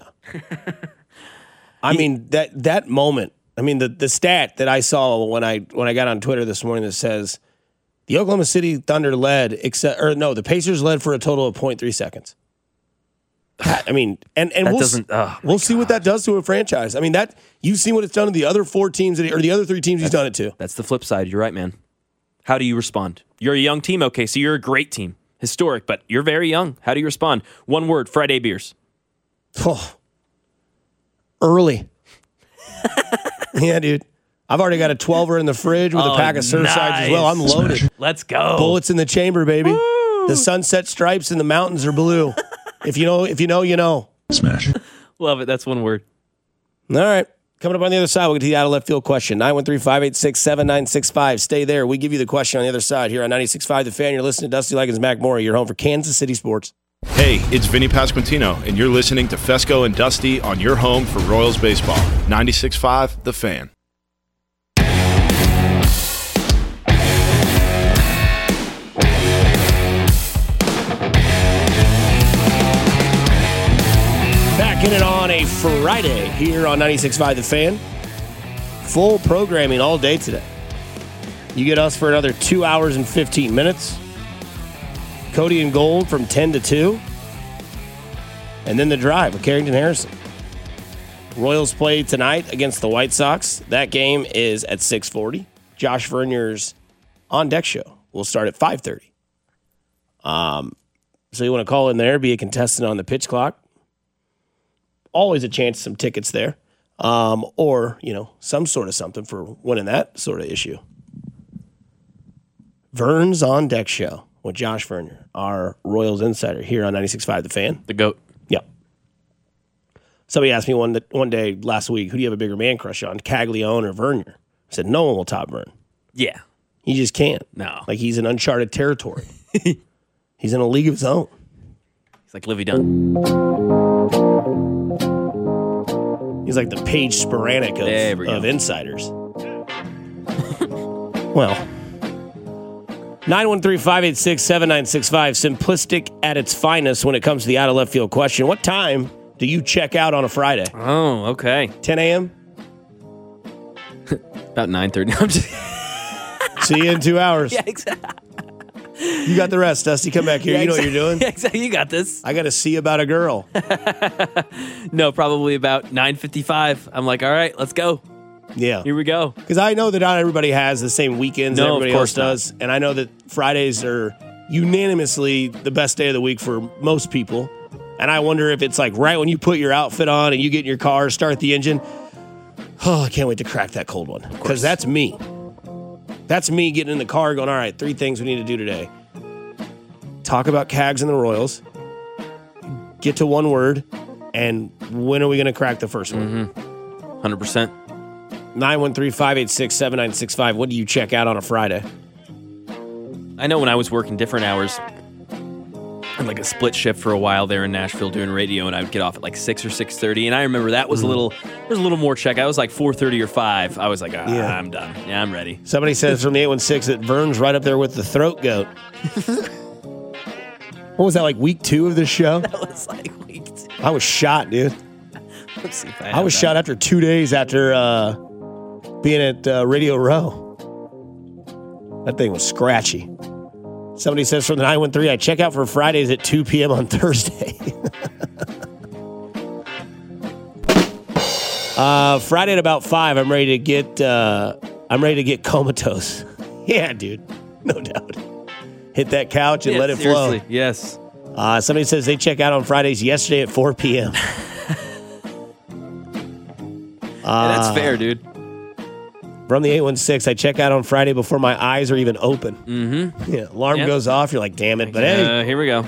I mean, that moment. I mean, the stat that I saw when I got on Twitter this morning that says the Oklahoma City Thunder led, the Pacers led for a total of 0.3 seconds. I mean, and we'll see what that does to a franchise. I mean, that you've seen what it's done to the other 4 teams or the other 3 teams he's done it to. That's the flip side. You're right, man. How do you respond? You're a young team, okay, so you're a great team, historic, but you're very young. How do you respond? One word: Friday beers. Oh, early. Yeah, dude. I've already got a 12er in the fridge with a pack of Surfsides as well. I'm loaded. Let's go. Bullets in the chamber, baby. Woo! The sunset stripes and the mountains are blue. If you know, you know. Smash. Love it. That's one word. All right. Coming up on the other side, we'll get to the out of left field question. 913-586-7965. Stay there. We give you the question on the other side here on 96.5 The Fan. You're listening to Dusty Likens Mac Morey. You're home for Kansas City Sports. Hey, it's Vinny Pasquantino, and you're listening to Fesco and Dusty on your home for Royals baseball. 96.5 The Fan. Back in it on a Friday here on 96.5 The Fan. Full programming all day today. You get us for another 2 hours and 15 minutes. Cody and Gold from 10 to 2. And then the drive with Carrington Harrison. Royals play tonight against the White Sox. That game is at 6:40. Josh Vernier's On Deck show will start at 5:30. So you want to call in there, be a contestant on the pitch clock. Always a chance, some tickets there. Or, some sort of something for winning that sort of issue. Vern's On Deck show with Josh Vernier, our Royals insider here on 96.5 The Fan. The GOAT. Yep. Somebody asked me one day last week, who do you have a bigger man crush on, Caglione or Vernier? I said, no one will top Vern. Yeah. He just can't. No. Like, he's in uncharted territory. He's in a league of his own. He's like Livy Dunn. He's like the Paige Spiranek of insiders. Well, 913-586-7965, simplistic at its finest when it comes to the out of left field question. What time do you check out on a Friday? Oh, okay. 10 a.m.? About 9:30. I'm just... See you in 2 hours. Yeah, exactly. You got the rest, Dusty. Come back here. Yeah, you know what you're doing. Yeah, exactly. You got this. I got to see about a girl. No, probably about 9:55. I'm like, all right, let's go. Yeah. Here we go. Because I know that not everybody has the same weekends that everybody else does. And I know that Fridays are unanimously the best day of the week for most people. And I wonder if it's like right when you put your outfit on and you get in your car, start the engine. Oh, I can't wait to crack that cold one. Because that's me. That's me getting in the car going, all right, 3 things we need to do today. Talk about Cags and the Royals. Get to one word. And when are we going to crack the first one? 100%. 913-586-7965. What do you check out on a Friday? I know when I was working different hours, like a split shift for a while there in Nashville doing radio, and I would get off at like 6 or 6:30. And I remember that was a little more check. I was like 4:30 or 5. I was like, I'm done. Yeah, I'm ready. Somebody says from the 816 that Vern's right up there with the throat goat. What was that, like week 2 of this show? That was like week 2. I was shot, dude. Let's see if I was shot after 2 days after being at Radio Row. That thing was scratchy. Somebody says from the 913, I check out for Fridays at 2 p.m. on Thursday. Friday at about 5, I'm ready to get comatose. Yeah, dude. No doubt. Hit that couch and let it flow. Yes. Somebody says they check out on Fridays yesterday at 4 p.m. That's fair, dude. From the 816, I check out on Friday before my eyes are even open. Mm-hmm. Yeah, alarm goes off. You're like, damn it. But hey. Here we go.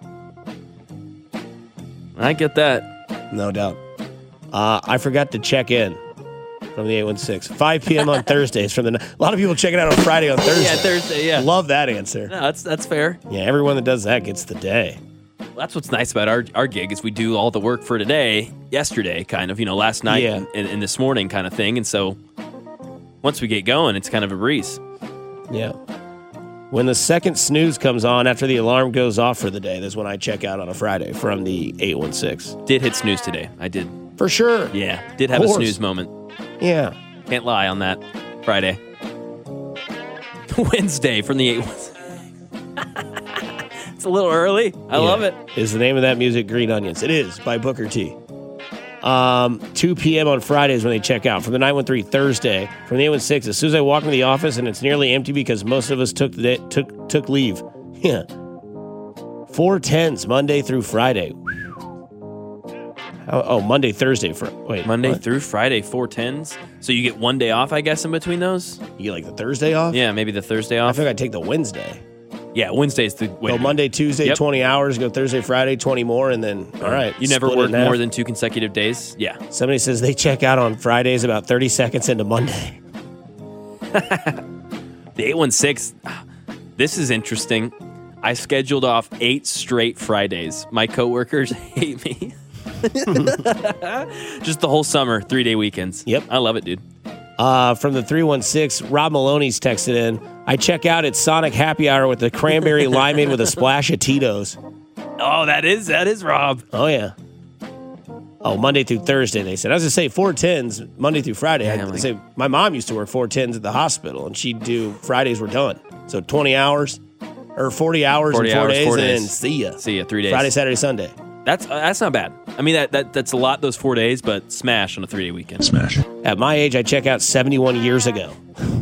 I get that. No doubt. I forgot to check in from the 816. 5 p.m. on Thursdays. A lot of people checking out on Friday on Thursday. Yeah, Thursday, yeah. Love that answer. No, that's fair. Yeah, everyone that does that gets the day. Well, that's what's nice about our gig is we do all the work for today, yesterday, kind of, last night and this morning kind of thing. And so once we get going, it's kind of a breeze. Yeah. When the second snooze comes on after the alarm goes off for the day, that's when I check out on a Friday from the 816. Did hit snooze today. I did. For sure. Yeah. Did have a snooze moment. Yeah. Can't lie on that. Friday. Wednesday from the 816. It's a little early. I love it. Is the name of that music Green Onions? It is by Booker T. 2 p.m. on Fridays when they check out. From the 913 Thursday, from the 816, as soon as I walk into the office and it's nearly empty because most of us took leave. Yeah. 410s Monday through Friday. Monday, Thursday. Monday through Friday, 410s. So you get one day off, I guess, in between those? You get like the Thursday off? Yeah, maybe the Thursday off. I think I'd take the Wednesday. Yeah, Wednesday's the way. Go Monday, Tuesday, 20 hours. Go Thursday, Friday, 20 more, and then, all right. You never work more than 2 consecutive days? Yeah. Somebody says they check out on Fridays about 30 seconds into Monday. The 816, this is interesting. I scheduled off 8 straight Fridays. My coworkers hate me. Just the whole summer, 3-day weekends. Yep. I love it, dude. From the 316, Rob Maloney's texted in. I check out at Sonic Happy Hour with the cranberry limeade with a splash of Tito's. Oh, that is Rob. Oh, yeah. Oh, Monday through Thursday, they said. I was going to say 410s, Monday through Friday. Yeah, I'd say my mom used to work 410s at the hospital, and she'd do Fridays were done. So 20 hours, or 40 hours in 4 days, and then see ya. See ya, 3 days. Friday, Saturday, Sunday. That's not bad. I mean, that's a lot, those 4 days, but smash on a 3-day weekend. Smash. At my age, I check out 71 years ago.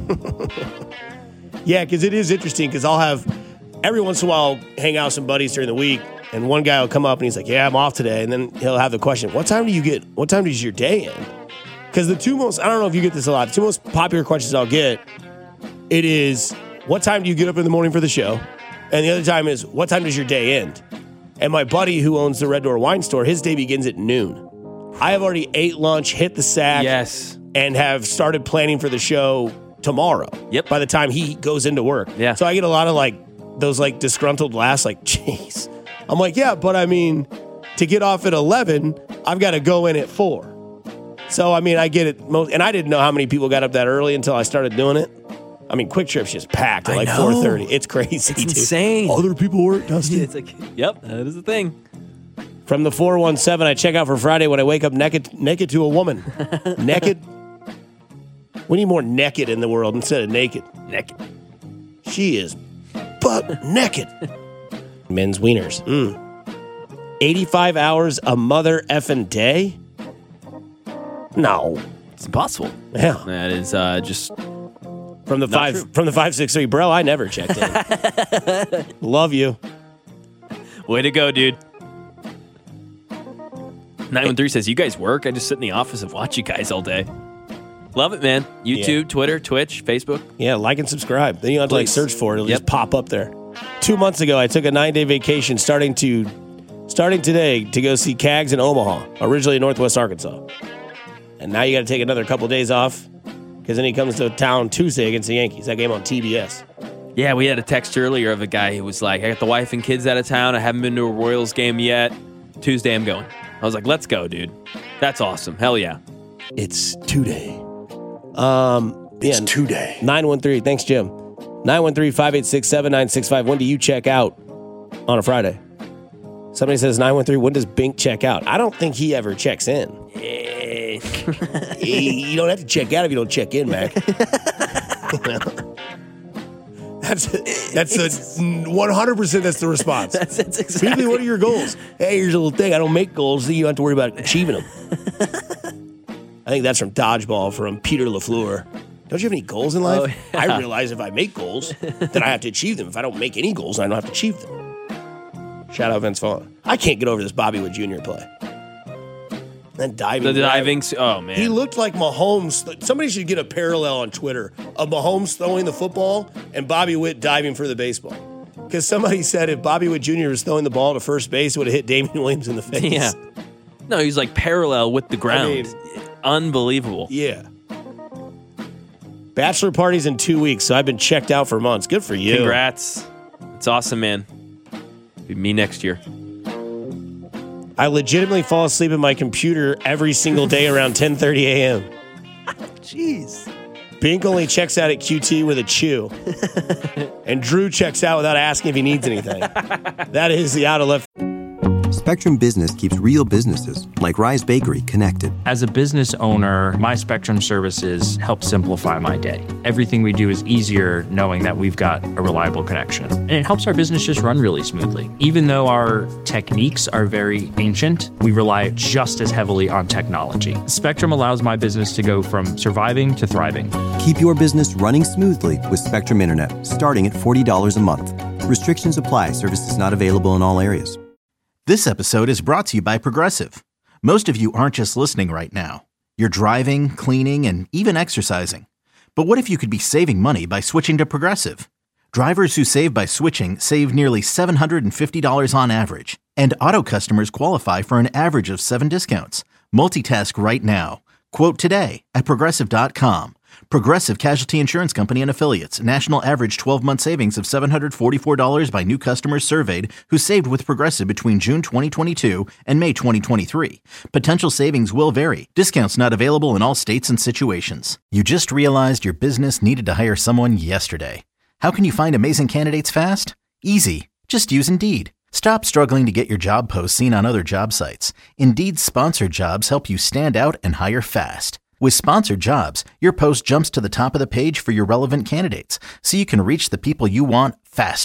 Yeah, because it is interesting, because I'll have, every once in a while, hang out with some buddies during the week, and one guy will come up and he's like, yeah, I'm off today. And then he'll have the question, what time does your day end? Because the two most, I don't know if you get this a lot, the two most popular questions I'll get, it is, what time do you get up in the morning for the show? And the other time is, what time does your day end? And my buddy who owns the Red Door Wine Store, his day begins at noon. I have already ate lunch, hit the sack, and have started planning for the show tomorrow. Yep. By the time he goes into work. Yeah. So I get a lot of those disgruntled laughs, jeez. I'm like, yeah, but I mean, to get off at 11, I've got to go in at 4. So, I mean, I get it. And I didn't know how many people got up that early until I started doing it. I mean, Quick Trip's just packed at 4:30. It's crazy. It's insane. Other people work, Dusty. It's yep, that is the thing. From the 417, I check out for Friday when I wake up naked to a woman. Naked? We need more naked in the world instead of naked. Naked. She is butt naked. Men's wieners. 85 hours a mother effing day? No. It's impossible. Yeah. That is just from the 563, bro, I never checked in. Love you. Way to go, dude. 913 says, you guys work? I just sit in the office and watch you guys all day. Love it, man. YouTube, Twitter, Twitch, Facebook. Yeah, like and subscribe. Then you don't have to search for it. It'll just pop up there. 2 months ago, I took a 9-day vacation starting today to go see Cags in Omaha, originally in Northwest Arkansas. And now you got to take another couple of days off because then he comes to town Tuesday against the Yankees. That game on TBS. Yeah, we had a text earlier of a guy who was like, I got the wife and kids out of town. I haven't been to a Royals game yet. Tuesday, I'm going. I was like, let's go, dude. That's awesome. Hell yeah. It's 2-day. It's 2-day. 913. Thanks, Jim. 913-586-7965. When do you check out on a Friday? Somebody says 913. When does Bink check out? I don't think he ever checks in. You don't have to check out if you don't check in, Mac. That's 100%. That's the response. That's exactly. Usually, what are your goals? Hey, here's a little thing. I don't make goals, so you don't have to worry about achieving them. I think that's from Dodgeball from Peter LaFleur. Don't you have any goals in life? Oh, yeah. I realize if I make goals, then I have to achieve them. If I don't make any goals, I don't have to achieve them. Shout out Vince Vaughn. I can't get over this Bobby Wood Jr. play. That diving. The diving. Oh, man. He looked like Mahomes. Somebody should get a parallel on Twitter of Mahomes throwing the football and Bobby Witt diving for the baseball. Because somebody said if Bobby Witt Jr. was throwing the ball to first base, it would have hit Damian Williams in the face. Yeah. No, he's like parallel with the ground. I mean, unbelievable. Yeah. Bachelor party's in 2 weeks, so I've been checked out for months. Good for you. Congrats. It's awesome, man. Be me next year. I legitimately fall asleep at my computer every single day around 10:30 a.m. Jeez. Bink only checks out at QT with a chew. And Drew checks out without asking if he needs anything. That is the out of left. Spectrum Business keeps real businesses, like Rise Bakery, connected. As a business owner, my Spectrum services help simplify my day. Everything we do is easier knowing that we've got a reliable connection. And it helps our business just run really smoothly. Even though our techniques are very ancient, we rely just as heavily on technology. Spectrum allows my business to go from surviving to thriving. Keep your business running smoothly with Spectrum Internet, starting at $40 a month. Restrictions apply. Services not available in all areas. This episode is brought to you by Progressive. Most of you aren't just listening right now. You're driving, cleaning, and even exercising. But what if you could be saving money by switching to Progressive? Drivers who save by switching save nearly $750 on average. And auto customers qualify for an average of 7 discounts. Multitask right now. Quote today at Progressive.com. Progressive Casualty Insurance Company and Affiliates. National average 12-month savings of $744 by new customers surveyed who saved with Progressive between June 2022 and May 2023. Potential savings will vary. Discounts not available in all states and situations. You just realized your business needed to hire someone yesterday. How can you find amazing candidates fast? Easy. Just use Indeed. Stop struggling to get your job posts seen on other job sites. Indeed's sponsored jobs help you stand out and hire fast. With sponsored jobs, your post jumps to the top of the page for your relevant candidates, so you can reach the people you want faster.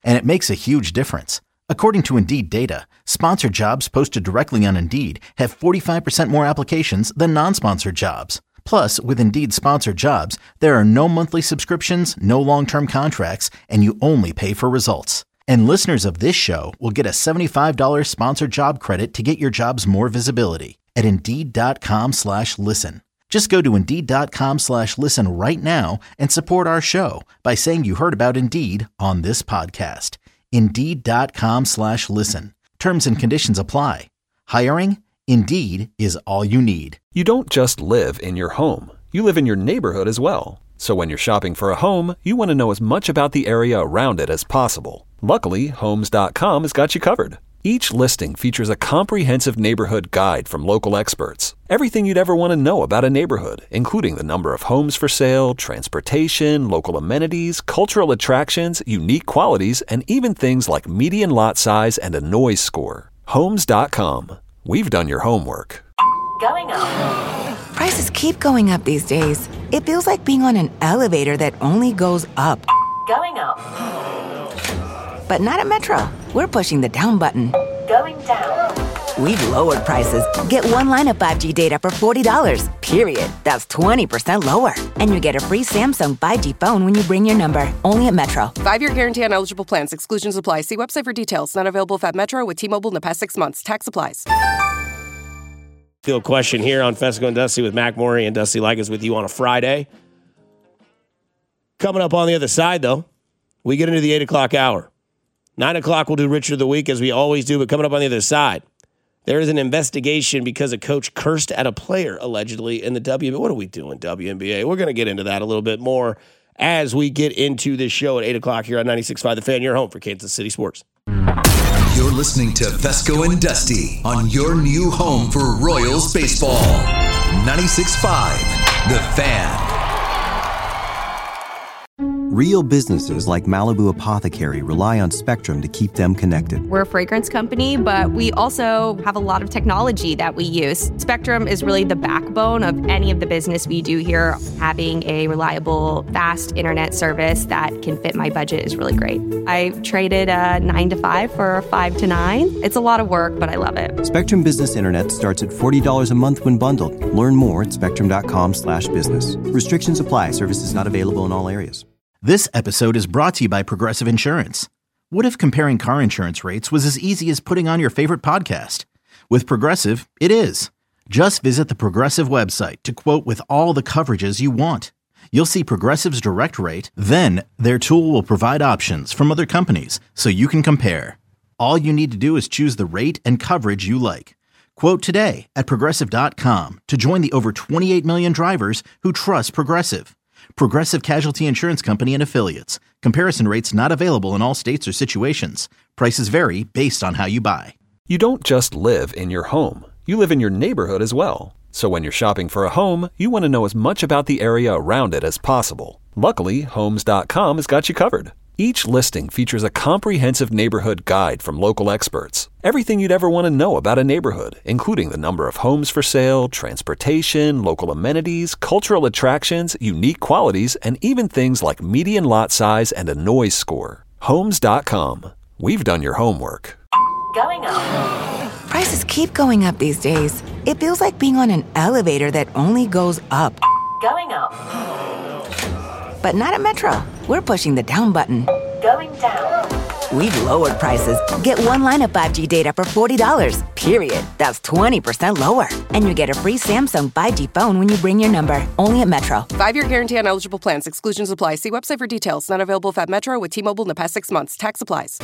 And it makes a huge difference. According to Indeed data, sponsored jobs posted directly on Indeed have 45% more applications than non-sponsored jobs. Plus, with Indeed sponsored jobs, there are no monthly subscriptions, no long-term contracts, and you only pay for results. And listeners of this show will get a $75 sponsored job credit to get your jobs more visibility at Indeed.com/listen. Just go to Indeed.com/listen right now and support our show by saying you heard about Indeed on this podcast. Indeed.com/listen. Terms and conditions apply. Hiring? Indeed is all you need. You don't just live in your home. You live in your neighborhood as well. So when you're shopping for a home, you want to know as much about the area around it as possible. Luckily, Homes.com has got you covered. Each listing features a comprehensive neighborhood guide from local experts. Everything you'd ever want to know about a neighborhood, including the number of homes for sale, transportation, local amenities, cultural attractions, unique qualities, and even things like median lot size and a noise score. Homes.com. We've done your homework. Going up. Prices keep going up these days. It feels like being on an elevator that only goes up. Going up. But not at Metro. We're pushing the down button. Going down. We've lowered prices. Get one line of 5G data for $40, period. That's 20% lower. And you get a free Samsung 5G phone when you bring your number. Only at Metro. 5-year guarantee on eligible plans. Exclusions apply. See website for details. Not available at Metro with T-Mobile in the past 6 months. Tax applies. Field question here on Fesco and Dusty with Mac Maury and Dusty Likas with you on a Friday. Coming up on the other side, though, we get into the 8 o'clock hour. 9 o'clock, we'll do Richard of the Week, as we always do, but coming up on the other side, there is an investigation because a coach cursed at a player, allegedly, in the WNBA. What are we doing, WNBA? We're going to get into that a little bit more as we get into this show at 8 o'clock here on 96.5 The Fan, your home for Kansas City sports. You're listening to Fesco and Dusty on your new home for Royals baseball. 96.5 The Fan. Real businesses like Malibu Apothecary rely on Spectrum to keep them connected. We're a fragrance company, but we also have a lot of technology that we use. Spectrum is really the backbone of any of the business we do here. Having a reliable, fast internet service that can fit my budget is really great. I traded a 9 to 5 for a 5 to 9. It's a lot of work, but I love it. Spectrum Business Internet starts at $40 a month when bundled. Learn more at spectrum.com/business. Restrictions apply. Services not available in all areas. This episode is brought to you by Progressive Insurance. What if comparing car insurance rates was as easy as putting on your favorite podcast? With Progressive, it is. Just visit the Progressive website to quote with all the coverages you want. You'll see Progressive's direct rate, then their tool will provide options from other companies so you can compare. All you need to do is choose the rate and coverage you like. Quote today at Progressive.com to join the over 28 million drivers who trust Progressive. Progressive Casualty Insurance Company and Affiliates. Comparison rates not available in all states or situations. Prices vary based on how you buy. You don't just live in your home. You live in your neighborhood as well. So when you're shopping for a home, you want to know as much about the area around it as possible. Luckily, Homes.com has got you covered. Each listing features a comprehensive neighborhood guide from local experts. Everything you'd ever want to know about a neighborhood, including the number of homes for sale, transportation, local amenities, cultural attractions, unique qualities, and even things like median lot size and a noise score. Homes.com. We've done your homework. Going up. Prices keep going up these days. It feels like being on an elevator that only goes up. Going up. But not at Metro. We're pushing the down button. Going down. We've lowered prices. Get one line of 5G data for $40, period. That's 20% lower. And you get a free Samsung 5G phone when you bring your number. Only at Metro. 5-year guarantee on eligible plans. Exclusions apply. See website for details. Not available at Metro with T-Mobile in the past 6 months. Tax applies.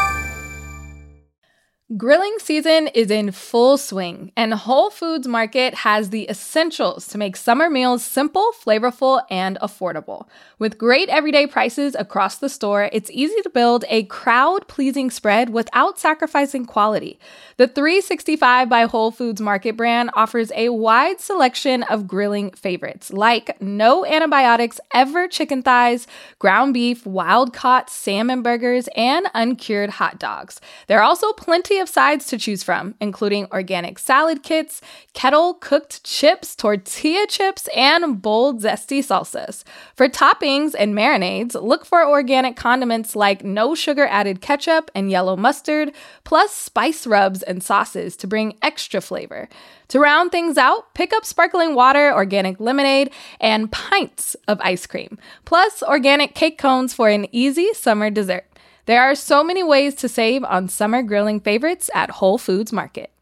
Grilling season is in full swing, and Whole Foods Market has the essentials to make summer meals simple, flavorful, and affordable. With great everyday prices across the store, it's easy to build a crowd-pleasing spread without sacrificing quality. The 365 by Whole Foods Market brand offers a wide selection of grilling favorites, like no antibiotics ever chicken thighs, ground beef, wild-caught salmon burgers, and uncured hot dogs. There are also plenty plenty of sides to choose from, including organic salad kits, kettle-cooked chips, tortilla chips, and bold, zesty salsas. For toppings and marinades, look for organic condiments like no sugar-added ketchup and yellow mustard, plus spice rubs and sauces to bring extra flavor. To round things out, pick up sparkling water, organic lemonade, and pints of ice cream, plus organic cake cones for an easy summer dessert. There are so many ways to save on summer grilling favorites at Whole Foods Market.